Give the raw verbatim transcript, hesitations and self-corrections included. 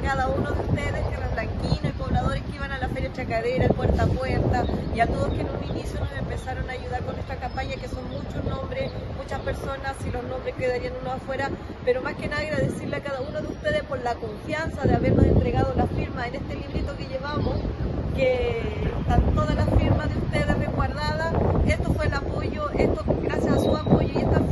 cada uno de ustedes, terrablanquinos y pobladores que iban a la Feria Chacarera, el Puerta a Puerta, y a todos que en un inicio nos empezaron a ayudar con esta campaña, que son muchos nombres, muchas personas, y los nombres quedarían unos afuera, pero más que nada agradecerle a cada uno de ustedes por la confianza de habernos entregado la firma en este librito que llevamos, que están todas las firmas de ustedes resguardadas. Esto fue el apoyo, esto gracias a su apoyo y esta